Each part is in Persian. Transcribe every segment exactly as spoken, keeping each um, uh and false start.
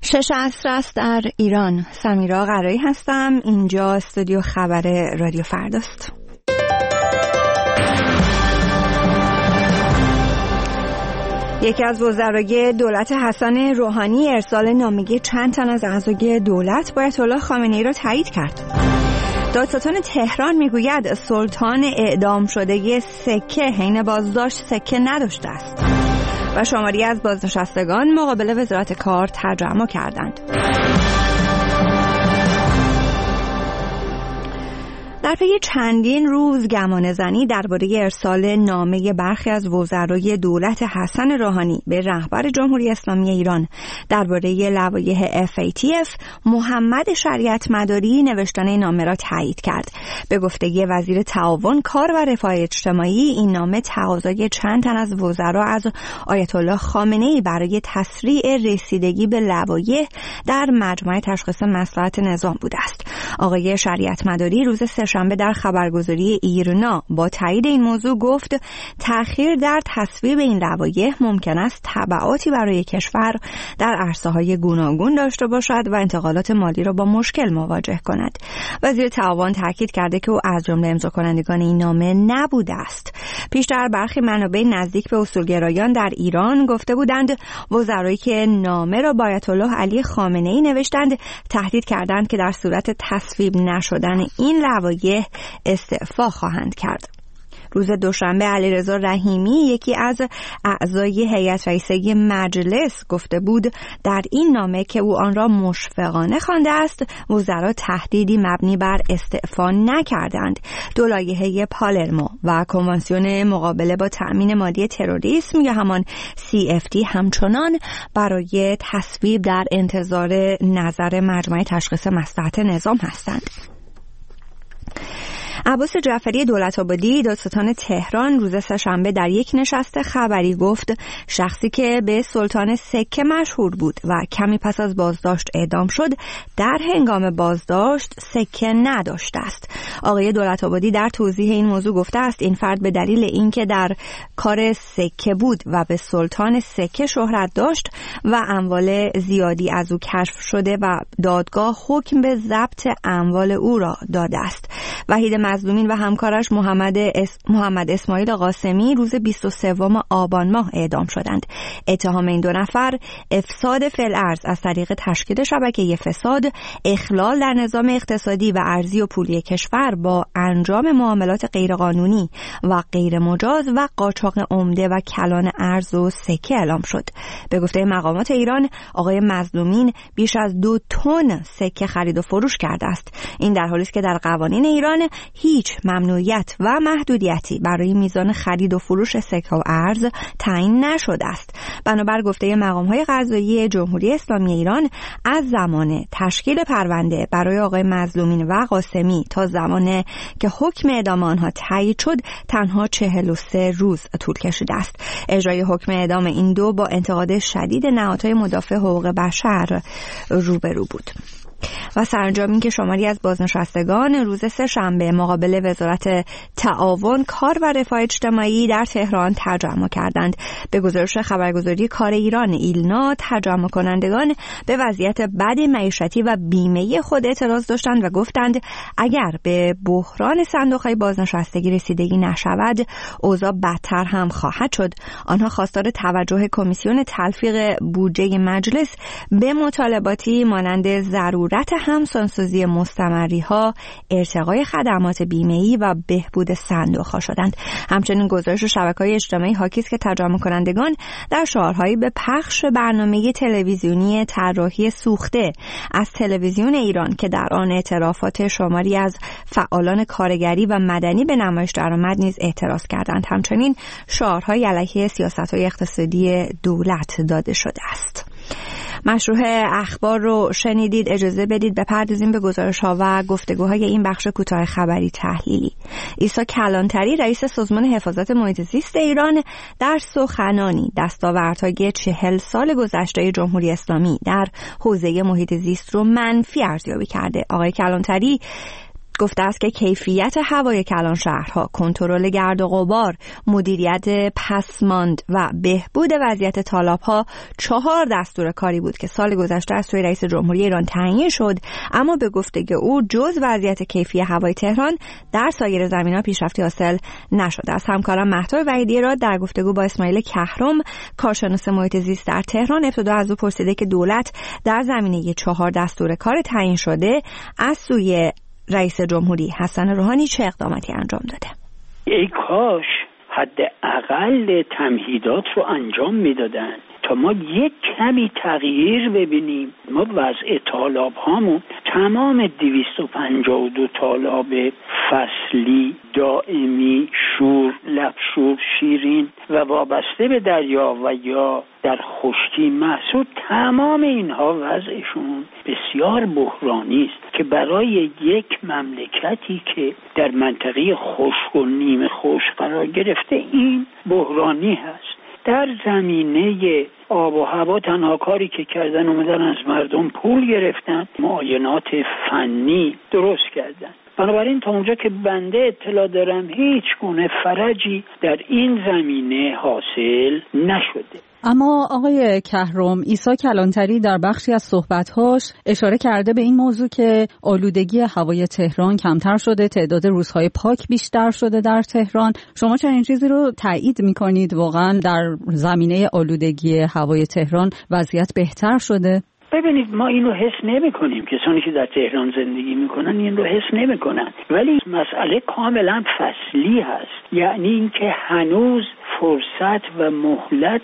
شش عصر است در ایران. سمیرا قرایی هستم. اینجا استودیو خبر رادیو فرداست. یکی از وزرای دولت حسن روحانی ارسال نامه چند تن از اعضای دولت با آیت الله خامنه‌ای را تایید کرد. دادستان تهران میگوید سلطان اعدام شده سکه حین بازداشت سکه نداشته است و شماری از بازنشستگان مقابل وزارت کار تجمع کردند. در پی چندین روز گمانه‌زنی درباره ارسال نامه برخی از وزرای دولت حسن روحانی به رهبر جمهوری اسلامی ایران درباره لوایح اف ای تی اف، محمد شریعت مداری نوشتن این نامه را تایید کرد. به گفته وزیر تعاون، کار و رفاه اجتماعی، این نامه تقاضای چند تن از وزرا از آیت الله خامنه‌ای برای تسریع رسیدگی به لوایح در مجمع تشخیص مصلحت نظام بوده است. آقای شریعت مداری روز سه‌شنبه در خبرگزاری ایرنا با تایید این موضوع گفت تأخیر در تصویب این لوایح ممکن است تبعاتی برای کشور در عرصه‌های گوناگون داشته باشد و انتقالات مالی را با مشکل مواجه کند. وزیر تعاون تاکید کرده که او از جمله امضا کنندگان این نامه نبوده است. پیشتر برخی منابع نزدیک به اصولگرایان در ایران گفته بودند وزرایی که نامه را با آیت الله علی خامنه‌ای نوشتند تهدید کردند که در صورت تصویب نشدن این لوایح استعفا خواهند کرد. روز دوشنبه علیرضا رحیمی، یکی از اعضای هیئت رئیسه مجلس، گفته بود در این نامه که او آن را مشفقانه خوانده است وزرا تهدیدی مبنی بر استعفا نکردند. دو لایحه پالرمو و کنوانسیون مقابله با تأمین مالی تروریسم یا همان سی اف تی همچنان برای تصویب در انتظار نظر مجمع تشخیص مصلحت نظام هستند. عباس جعفری دولت‌آبادی، دادستان تهران، روز سه‌شنبه در یک نشست خبری گفت شخصی که به سلطان سکه مشهور بود و کمی پس از بازداشت اعدام شد در هنگام بازداشت سکه نداشته است. آقای دولت‌آبادی در توضیح این موضوع گفته است این فرد به دلیل اینکه در کار سکه بود و به سلطان سکه شهرت داشت و اموال زیادی از او کشف شده و دادگاه حکم به ضبط اموال او را داده است. وحید مظلومین و همکارش محمد اس... محمد اسماعیل قاسمی روز بیست و سوم آبان ماه اعدام شدند. اتهام این دو نفر افساد فی‌الارض از طریق تشکیل شبکه فساد، اخلال در نظام اقتصادی و ارضی و پولی کشور با انجام معاملات غیرقانونی و غیر مجاز و قاچاق عمده و کلان ارز و سکه اعلام شد. به گفته مقامات ایران، آقای مظلومین بیش از دو تن سکه خرید و فروش کرده است. این در حالی است که در قوانین ایران هیچ ممنوعیت و محدودیتی برای میزان خرید و فروش سکه و ارز تعیین نشده است. بنابر گفته مقام‌های قضایی جمهوری اسلامی ایران، از زمان تشکیل پرونده برای آقای مظلومین و قاسمی تا زمانی که حکم اعدام آنها تایید شد تنها چهل و سه روز طول کشیده است. اجرای حکم اعدام این دو با انتقاد شدید نهادهای مدافع حقوق بشر روبرو بود. و سرانجام این که شماری از بازنشستگان روز سه‌شنبه مقابل وزارت تعاون، کار و رفاه اجتماعی در تهران تجمع کردند. به گزارش خبرگزاری کار ایران ایلنا، تجمع کنندگان به وضعیت بد معیشتی و بیمه خود اعتراض داشتند و گفتند اگر به بحران صندوق‌های بازنشستگی رسیدگی نشود اوضاع بدتر هم خواهد شد. آنها خواستار توجه کمیسیون تلفیق بودجه مجلس به مطالباتی مانند ضرورت همسانسازی مستمری‌ها، ارتقای خدمات بیمه‌ای و بهبود صندوق‌ها شدند. همچنین گزارش شبکه‌های اجتماعی حاکی است که تجمع کنندگان در شعارهایی به پخش برنامه تلویزیونی طراحی سوخته از تلویزیون ایران که در آن اعترافات شماری از فعالان کارگری و مدنی به نمایش درآمد نیز اعتراض کردند. همچنین شعارهای علیه سیاست‌های اقتصادی دولت داده شده است. مشروع اخبار رو شنیدید. اجازه بدید بپردازیم به گزارش‌ها و گفتگوهای این بخش کوتاه خبری تحلیلی. عیسی کلانتری، رئیس سازمان حفاظت محیط زیست ایران، در سخنانی دستاوردهای چهل سال گذشته جمهوری اسلامی در حوزه محیط زیست رو منفی ارزیابی کرده. آقای کلانتری گفته است که کیفیت هوای کلان شهرها، کنترل گرد و غبار، مدیریت پسماند و بهبود وضعیت تالاب‌ها چهار دستور کاری بود که سال گذشته از سوی رئیس جمهوری ایران تعیین شد، اما به گفته او جز وضعیت کیفی هوای تهران در سایر زمینه‌ها پیشرفتی حاصل نشده است. همکارم مهتاب وحیدی را در گفتگو با اسماعیل کهرم، کارشناس محیط زیست در تهران، ابتدا از او پرسیده که دولت در زمینه چهار دستور کار تعیین شده از سوی رئیس جمهوری حسن روحانی چه اقداماتی انجام داده؟ ای کاش حداقل تمهیدات رو انجام میدادن تا ما یک کمی تغییر ببینیم. ما وضع تالاب هامون تمام دویست و پنجاه و دو تالاب فصلی، دائمی، شور، لبشور، شیرین و وابسته به دریا و یا در خشکی محسود، تمام اینها وضعشون بسیار بحرانی است که برای یک مملکتی که در منطقه خشک و نیمه خشک قرار گرفته این بحرانی هست. در زمینه آب و هوا تنها کاری که کردن اومدن از مردم پول گرفتن، معاینات فنی درست کردن. بنابراین تا اونجا که بنده اطلاع دارم هیچ گونه فرجی در این زمینه حاصل نشده. اما آقای کهرم، عیسی کلانتری در بخشی از صحبت‌هاش اشاره کرده به این موضوع که آلودگی هوای تهران کمتر شده، تعداد روزهای پاک بیشتر شده در تهران. شما چه این چیزی رو تایید می‌کنید؟ واقعاً در زمینه آلودگی هوای تهران وضعیت بهتر شده؟ ببینید، ما اینو حس نمی کنیم. کسانی که در تهران زندگی میکنن این رو حس نمی کنن، ولی مسئله کاملا فصلی هست. یعنی اینکه هنوز فرصت و مهلت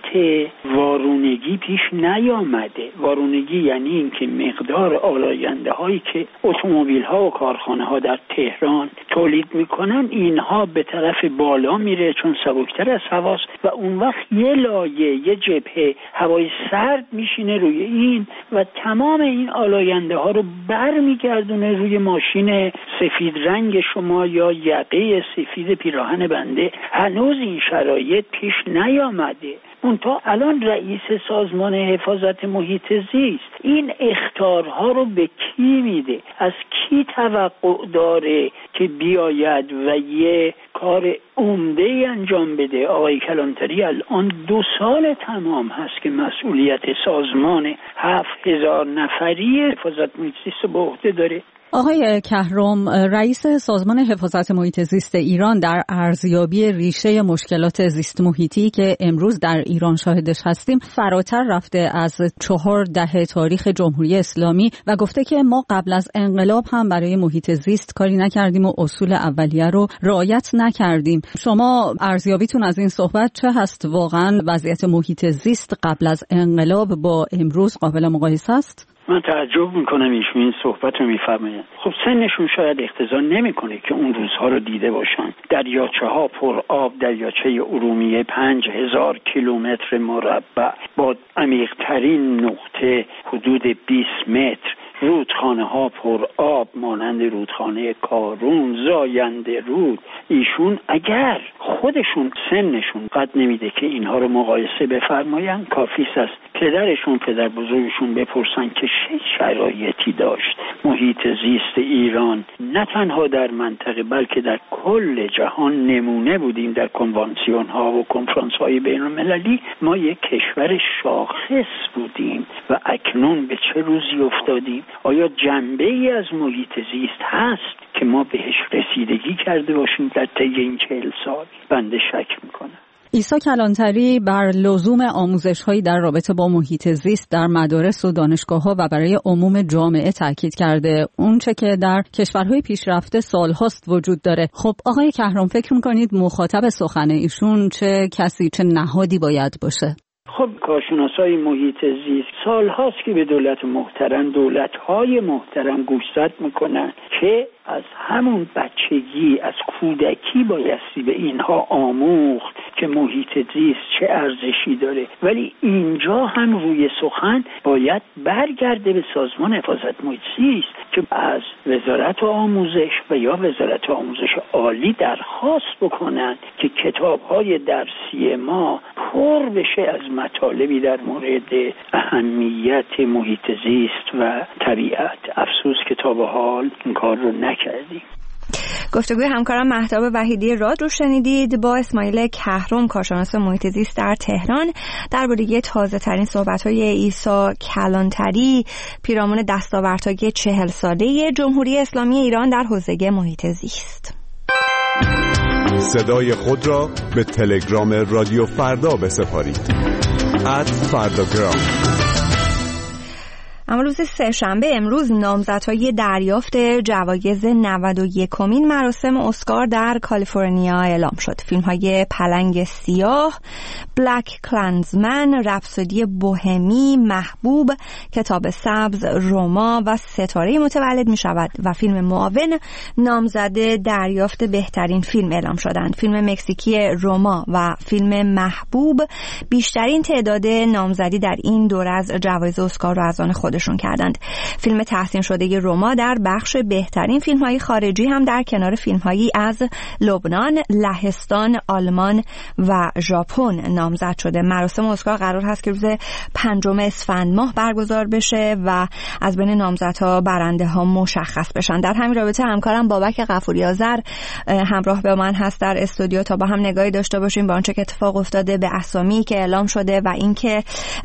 وارونگی پیش نیامده. وارونگی یعنی اینکه مقدار آلاینده هایی که اتومبیل ها و کارخانه ها در تهران تولید میکنن اینها به طرف بالا میره چون سبکتر از هواست و اون وقت یه لایه، یه جبهه هوای سرد میشینه روی این و تمام این آلاینده ها رو بر میگردونه روی ماشین سفید رنگ شما یا یقه سفید پیراهن بنده. هنوز این شرایط پیش نیامده. منتها الان رئیس سازمان حفاظت محیط زیست این اخطارها رو به کی میده؟ از کی توقع داره که بیاید و یه کار عمده انجام بده؟ آقای کلانتری الان دو سال تمام هست که مسئولیت سازمان هفت هزار نفری حفاظت محیط زیست به عهده داره. آقای کهرم، رئیس سازمان حفاظت محیط زیست ایران در ارزیابی ریشه مشکلات زیست محیطی که امروز در ایران شاهدش هستیم فراتر رفته از چهار دهه تاریخ جمهوری اسلامی و گفته که ما قبل از انقلاب هم برای محیط زیست کاری نکردیم و اصول اولیه رو رعایت نکردیم. شما ارزیابیتون از این صحبت چه هست؟ واقعا وضعیت محیط زیست قبل از انقلاب با امروز قابل مقایسه است؟ من تعجب میکنم ایشون این صحبت رو میفرمایند. خب سنشون شاید اقتضا نمیکنه که اون روزها رو دیده باشن. دریاچه ها پر آب، دریاچه ارومیه پنج هزار کیلومتر مربع با عمیق‌ترین نقطه حدود بیست متر، رودخانه ها پر آب مانند رودخانه کارون، زاینده رود. ایشون اگر خودشون سنشون قد نمیده که اینها رو مقایسه بفرماین، کافی است پدرشون پدر بزرگشون بپرسن که چه شرایطی داشت محیط زیست ایران. نه تنها در منطقه بلکه در کل جهان نمونه بودیم. در کنوانسیون ها و کنفرانس های بین المللی ما یک کشور شاخص بودیم و اکنون به چه روزی افتادیم؟ آیا جنبه ای از محیط زیست هست که ما بهش رسیدگی کرده باشیم در طی این چهل سال؟ بنده شک میکنم. عیسی کلانتری بر لزوم آموزش‌هایی در رابطه با محیط زیست در مدارس و دانشگاه‌ها و برای عموم جامعه تاکید کرده، اون چه که در کشورهای پیشرفته سال‌هاست وجود داره. خب آقای کهرم، فکر می‌کنید مخاطب سخن ایشون چه کسی، چه نهادی باید باشه؟ خب کارشناسای محیط زیست سال هاست که به دولت محترم، دولت‌های محترم گوشزد میکنن که از همون بچگی، از کودکی بایستی به اینها آموخت که محیط زیست چه ارزشی داره. ولی اینجا هم روی سخن باید برگرده به سازمان حفاظت محیط زیست که از وزارت آموزش و یا وزارت آموزش عالی درخواست بکنند که کتاب‌های درسی ما پر بشه از مطالبی در مورد اهمیت محیط زیست و طبیعت. افسوس که تا به حال این کار رو نکردیم. گفتگوی همکارم مهتاب وحیدی راد رو شنیدید با اسماعیل کهرم، کارشناس محیط زیست در تهران، درباره تازه ترین صحبت‌های عیسی کلانتری، پیرامون دستاوردهای چهل ساله جمهوری اسلامی ایران در حوزه محیط زیست. صدای خود را به تلگرام رادیو فردا بسپارید. ات فرداگرام. اما روز سه‌شنبه امروز نامزدهای دریافت جوایز نود و یکمین مراسم اسکار در کالیفرنیا اعلام شد. فیلم‌های پلنگ سیاه، بلک کلنزمن، رپسودی بوهمی، محبوب، کتاب سبز، روما و ستاره متولد می شود و فیلم معاون نامزد دریافت بهترین فیلم اعلام شدند. فیلم مکزیکی روما و فیلم محبوب بیشترین تعداد نامزدی در این دوره از جوایز اسکار را از آن خود شون کردند. فیلم تحسین شده روما در بخش بهترین فیلم‌های خارجی هم در کنار فیلم‌هایی از لبنان، لهستان، آلمان و ژاپن نامزد شده. مراسم اسکار قرار هست که روز پنجم اسفند ماه برگزار بشه و از بین نامزدها برنده ها مشخص بشن. در همین رابطه همکارم بابک غفوری آذر همراه با من هست در استودیو تا با هم نگاهی داشته باشیم به آنچه که اتفاق افتاده، به اسامی که اعلام شده و اینکه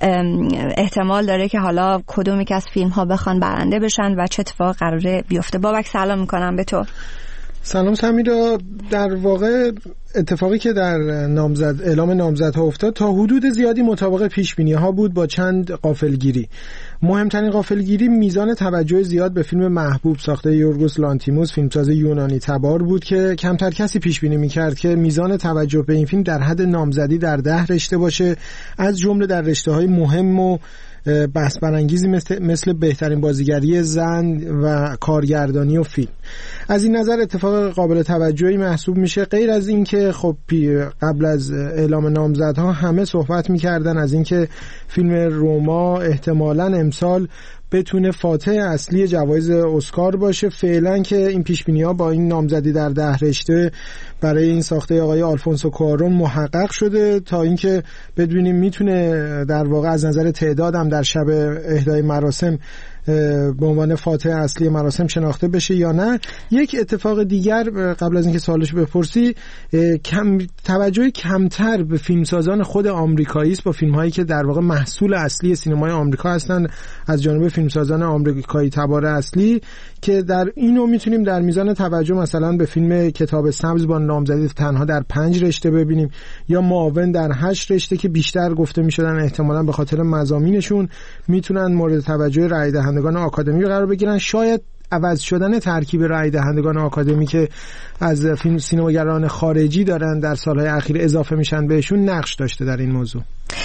احتمال داره که حالا کدومی که از فیلم ها بخوان برنده بشن و چه اتفاق قراره بیفته. بابک سلام میکنم به تو. سلام سمیرا. در واقع اتفاقی که در نامزد اعلام نامزدها افتاد تا حدود زیادی مطابق پیش‌بینی ها بود با چند غافلگیری. مهمترین غافلگیری میزان توجه زیاد به فیلم محبوب ساخته یورگوس لانتیموس، فیلمساز یونانی تبار بود که کمتر کسی پیش بینی می‌کرد که میزان توجه به این فیلم در حد نامزدی در ده رشته باشه، از جمله در رشته‌های مهم و بحث برانگیزی مثل, مثل بهترین بازیگری زن و کارگردانی و فیلم. از این نظر اتفاق قابل توجهی محسوب میشه. غیر از این که خب قبل از اعلام نامزدها همه صحبت میکردن از این که فیلم روما احتمالاً امسال بتونه فاتح اصلی جوایز اسکار باشه. فعلا که این پیشبینی‌ها با این نامزدی در ده رشته برای این ساخته آقای آلفونسو کوارون محقق شده تا اینکه بدونیم میتونه در واقع از نظر تعداد هم در شب اهدای مراسم به عنوان فاتح اصلی مراسم شناخته بشه یا نه. یک اتفاق دیگر قبل از اینکه سوالش بپرسی، کم توجه کمتر به فیلمسازان خود آمریکایی است با فیلم‌هایی که در واقع محصول اصلی سینمای آمریکا هستند از جانب فیلمسازان آمریکایی تبار اصلی، که در اینو میتونیم در میزان توجه مثلا به فیلم کتاب سبز با نامزدی تنها در پنج رشته ببینیم یا معاون در هشت رشته که بیشتر گفته میشدن احتمالاً به خاطر مضامینشون میتونن مورد توجه رای دهندگان آکادمی قرار بگیرن. شاید عوض شدن ترکیب رای دهندگان آکادمی که از فیلم سینماگران خارجی دارن در سالهای اخیر اضافه میشن بهشون نقش داشته در این موضوع.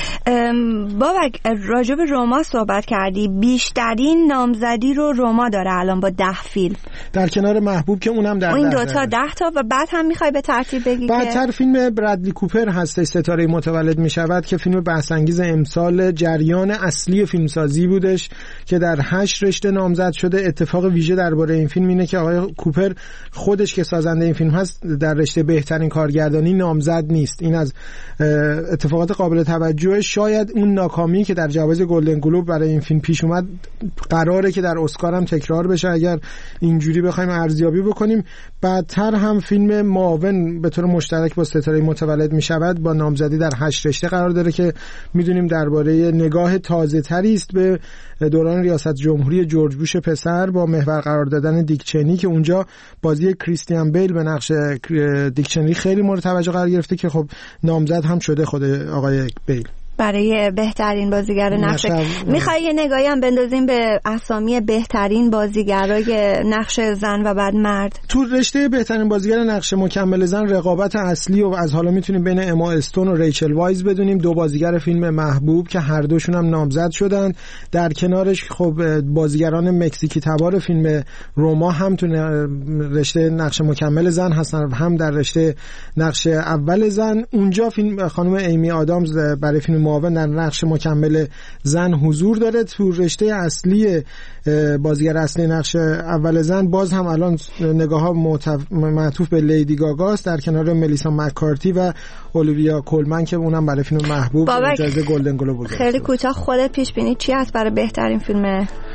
بابک راجب روما صحبت کردی، بیشترین نامزدی رو روما داره الان با ده فیلم در کنار محبوب که اونم در این دو تا ده تا و بعد هم میخوای به ترتیب بگی بعدتر فیلم برادلی کوپر هستش ستاره متولد میشود که فیلم بحث انگیز امسال جریان اصلی فیلمسازی بودش که در هشت رشته نامزد شده. اتفاق ویژه درباره این فیلم اینه که آقای کوپر خودش که سازنده این فیلم هست در رشته بهترین کارگردانی نامزد نیست. این از اتفاقات قابل توجه. شاید اون ناکامی که در جوایز گلدن گلوب برای این فیلم پیش اومد قراره که در اسکار هم تکرار بشه اگر اینجوری بخوایم ارزیابی بکنیم. بعدتر هم فیلم معاون به طور مشترک با ستاره متولد میشود با نامزدی در هشت رشته قرار داره که میدونیم درباره نگاه تازه تری است به دوران ریاست جمهوری جورج بوش پسر با محور قرار دادن دیک چنی که اونجا بازی کریستیان بیل به نقش دیک چنی خیلی مورد توجه قرار گرفته که خب نامزد هم شده خود آقای بیل برای بهترین بازیگر نقش. میخوای یه نگاهی هم بندازیم به اسامی بهترین بازیگرای نقش زن و بعد مرد؟ تو رشته بهترین بازیگر نقش مکمل زن رقابت اصلی و از حالا میتونیم بین اما استون و ریچل وایز بدونیم، دو بازیگر فیلم محبوب که هر دوشون هم نامزد شدن. در کنارش خب بازیگران مکزیکی تبار فیلم روما هم تو رشته نقش مکمل زن هستن، هم در رشته نقش اول زن. اونجا فیلم خانم ایمی آدامز برای فیلم معاون در نقش مکمل زن حضور داره. تو رشته اصلی بازیگر اصلی نقش اول زن باز هم الان نگاه ها معطوف به لیدی گاگاست در کنار ملیسا مکارتی و اولیویا کولمن که اونم برای فیلم محبوب جایزه گلدن گلوب بود. خیلی کوتاه خودت پیش بینی چی هست برای بهترین فیلم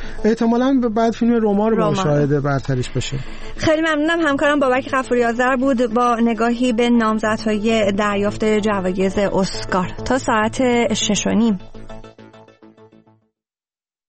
احتمالاً بعد فیلم رما رو با مشاهده برترش باشه. خیلی ممنونم. همکارم بابک غفوری آذر بود با نگاهی به نامزدهای دریافت جوایز اسکار. تا ساعت شش و نیم.